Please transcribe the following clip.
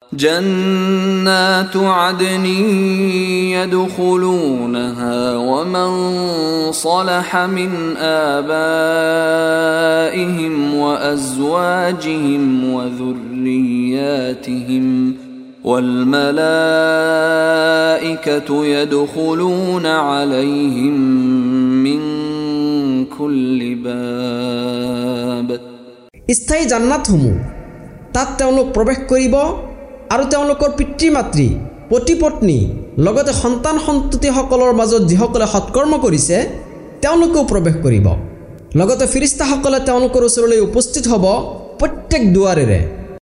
جنات عدن يدخلونها ومن صلح من آبائهم وأزواجهم وذرياتهم والملائكة يدخلون عليهم من كل باب স্থায়ী জান্নাতসমূহ তাত তেওঁলোক প্ৰৱেশ কৰিব আৰু তেওঁলোকৰ পিতৃ মাতৃ পতি-পত্নী লগতে সন্তান সন্ততিসকলৰ মাজত যিসকলে সৎকৰ্ম কৰিছে তেওঁলোকেও প্ৰৱেশ কৰিব লগতে ফিৰিস্তাসকলে তেওঁলোকৰ ওচৰলৈ উপস্থিত হ'ব প্ৰত্যেক দুৱাৰেৰে